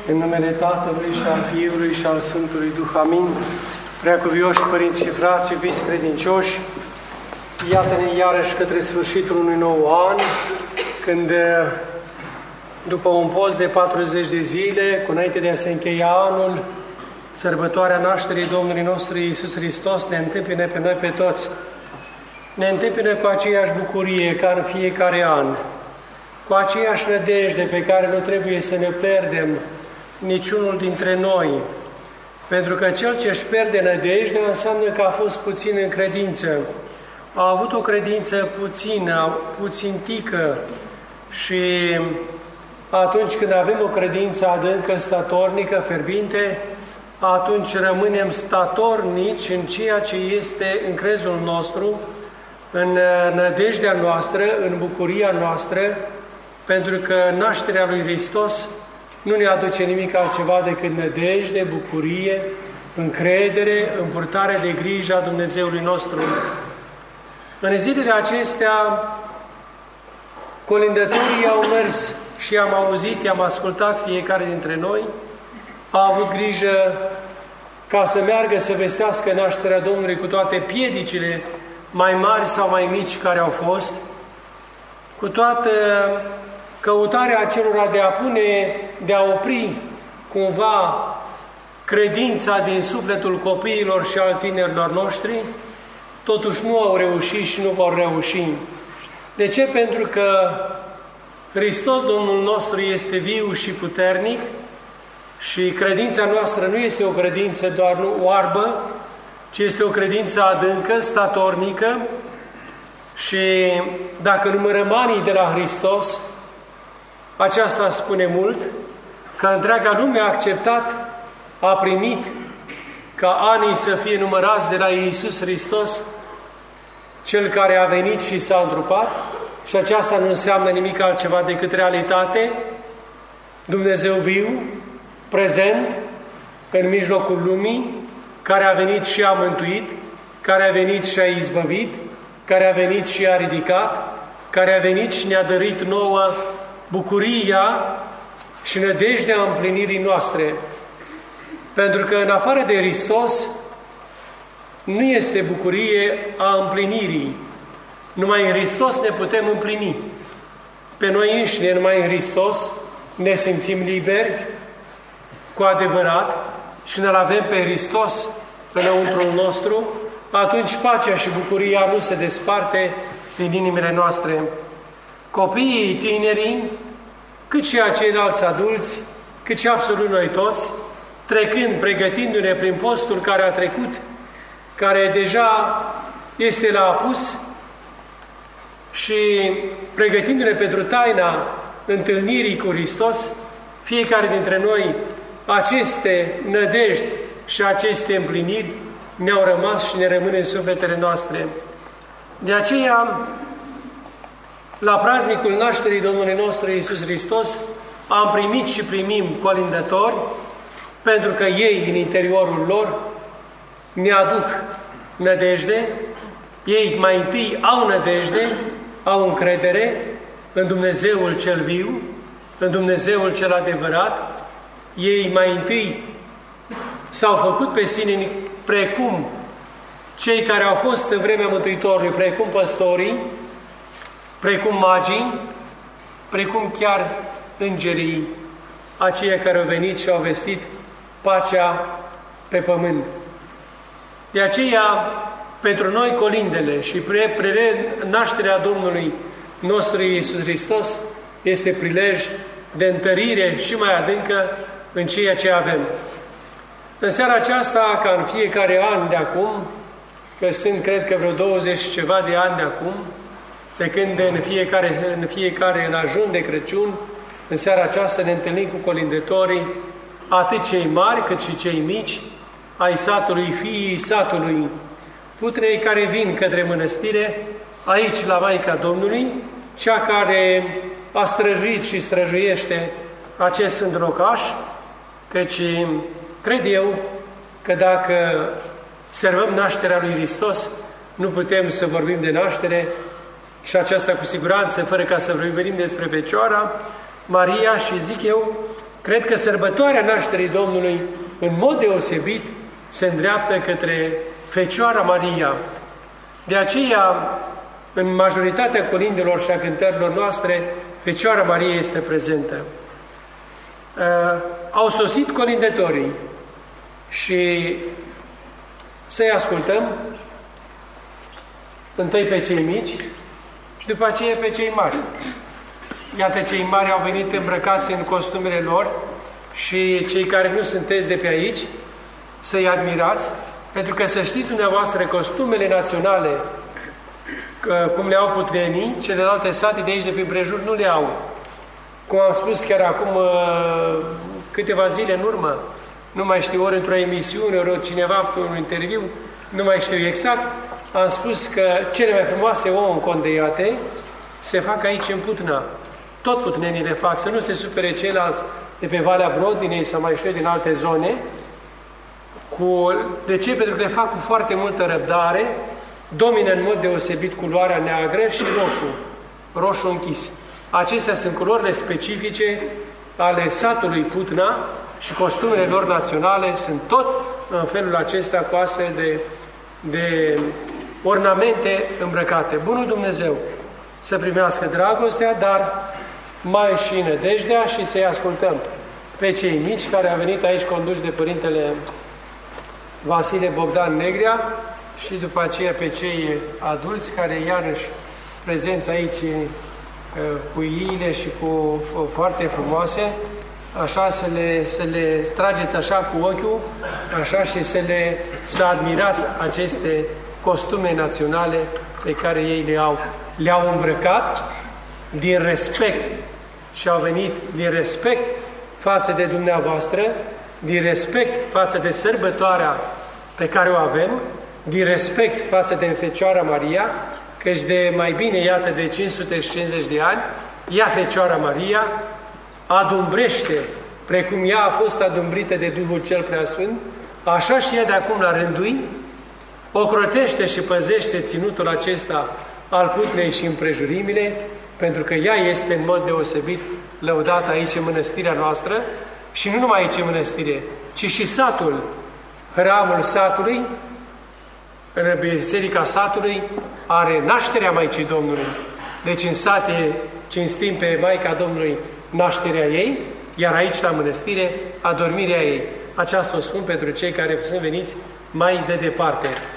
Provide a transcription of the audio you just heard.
În numele Tatălui și al Fiului și al Sfântului Duh, amin. Preacuvioși părinți și frați, iubiți credincioși, iată-ne iarăși către sfârșitul unui nou an, când după un post de 40 de zile, cu înainte de a se încheia anul, sărbătoarea nașterii Domnului nostru Iisus Hristos ne întâmpină pe noi pe toți. Ne întâmpină cu aceeași bucurie ca în fiecare an, cu aceeași nădejde pe care nu trebuie să ne pierdem niciunul dintre noi, pentru că cel ce își pierde nădejdea înseamnă că a fost puțin în credință, a avut o credință puțină, puțintică, și atunci când avem o credință adâncă, statornică, fierbinte, atunci rămânem statornici în ceea ce este în crezul nostru, în nădejdea noastră, în bucuria noastră, pentru că nașterea lui Hristos nu ne aduce nimic altceva decât nădejde, bucurie, încredere, în purtare de grijă a Dumnezeului nostru. În zilele acestea, colindătorii au mers și i-am auzit, i-am ascultat fiecare dintre noi, a avut grijă ca să meargă să vestească nașterea Domnului cu toate piedicile mai mari sau mai mici care au fost, cu toată căutarea acelora de a opri cumva credința din sufletul copiilor și al tinerilor noștri, totuși nu au reușit și nu vor reuși. De ce? Pentru că Hristos, Domnul nostru, este viu și puternic și credința noastră nu este o credință doar oarbă, ci este o credință adâncă, statornică, și dacă numărăm anii de la Hristos, aceasta spune mult, că întreaga lume a acceptat, a primit ca anii să fie numărați de la Iisus Hristos, Cel care a venit și s-a întrupat, și aceasta nu înseamnă nimic altceva decât realitate, Dumnezeu viu, prezent, în mijlocul lumii, care a venit și a mântuit, care a venit și a izbăvit, care a venit și a ridicat, care a venit și ne-a dărit nouă bucuria și nădejdea împlinirii noastre. Pentru că în afară de Hristos nu este bucurie a împlinirii. Numai în Hristos ne putem împlini. Pe noi înșine, numai în Hristos, ne simțim liberi, cu adevărat, și când îl avem pe Hristos înăuntrul nostru, atunci pacea și bucuria nu se desparte din inimile noastre. Copiii, tinerii, cât și ceilalți adulți, cât și absolut noi toți, trecând, pregătindu-ne prin postul care a trecut, care deja este la apus, și pregătindu-ne pentru taina întâlnirii cu Hristos, fiecare dintre noi, aceste nădejdi și aceste împliniri ne-au rămas și ne rămân în sufletele noastre. De aceea, la praznicul nașterii Domnului nostru Iisus Hristos, am primit și primim colindători, pentru că ei, în interiorul lor, ne aduc nădejde. Ei mai întâi au nădejde, au încredere în Dumnezeul cel viu, în Dumnezeul cel adevărat. Ei mai întâi s-au făcut pe sine precum cei care au fost în vremea Mântuitorului, precum păstorii, precum magii, precum chiar îngerii, aceia care au venit și au vestit pacea pe pământ. De aceea, pentru noi colindele și nașterea Domnului nostru Iisus Hristos este prilej de întărire și mai adâncă în ceea ce avem. În seara aceasta, ca în fiecare an de acum, că sunt, cred că vreo 20 și ceva de ani de acum, de când în fiecare în ajun de Crăciun, în seara aceasta ne întâlnim cu colindătorii, atât cei mari cât și cei mici, ai satului, fiii satului, putrei care vin către mănăstire, aici la Maica Domnului, cea care a străjuit și străjuiește acest sfânt locaș, căci cred eu că dacă servăm nașterea lui Hristos, nu putem să vorbim de naștere, și aceasta cu siguranță, fără ca să vorbim despre Fecioara Maria, și zic eu Cred că sărbătoarea nașterii Domnului, în mod deosebit, se îndreaptă către Fecioara Maria. De aceea, în majoritatea colindelor și a cântărilor noastre, Fecioara Maria este prezentă. Au sosit colindătorii și să-i ascultăm, întâi pe cei mici și după aceea pe cei mari. Iată, cei mari au venit îmbrăcați în costumele lor și cei care nu sunteți de pe aici, să-i admirați, pentru că să știți dumneavoastră, costumele naționale, cum le au putrenii, celelalte sate de aici de pe împrejur nu le au. Cum am spus chiar acum câteva zile în urmă, nu mai știu, ori într-o emisiune, ori cineva pe un interviu, nu mai știu exact, am spus că cele mai frumoase ouă încondeiate se fac aici în Putna. Tot putnenii le fac, să nu se supere ceilalți de pe Valea Brodinei sau mai știu din alte zone. De ce? Pentru că le fac cu foarte multă răbdare, domină în mod deosebit culoarea neagră și roșu închis. Acestea sunt culorile specifice ale satului Putna și costumele lor naționale sunt tot în felul acesta cu astfel de ornamente îmbrăcate. Bunul Dumnezeu să primească dragostea, dar mai și nădejdea și să-i ascultăm pe cei mici care au venit aici conduși de Părintele Vasile Bogdan Negrea și după aceea pe cei adulți care iarăși prezenți aici cu iile și cu foarte frumoase, așa să le trageți așa cu ochiul, așa și să admirați aceste costume naționale pe care ei le-au îmbrăcat din respect și au venit din respect față de dumneavoastră, din respect față de sărbătoarea pe care o avem, din respect față de Fecioara Maria, căci de mai bine, iată, de 550 de ani, ea, Fecioara Maria, adumbrește, precum ea a fost adumbrită de Duhul Cel Preasfânt, așa și ea de acum la rândui, ocrotește și păzește ținutul acesta al Putnei și împrejurimile, pentru că ea este în mod deosebit lăudată aici în mănăstirea noastră și nu numai aici în mănăstire, ci și satul, hramul satului, în biserica satului, are nașterea Maicii Domnului. Deci în sate cinstim pe Maica Domnului nașterea ei, iar aici la mănăstire adormirea ei. Aceasta o spun pentru cei care sunt veniți mai de departe.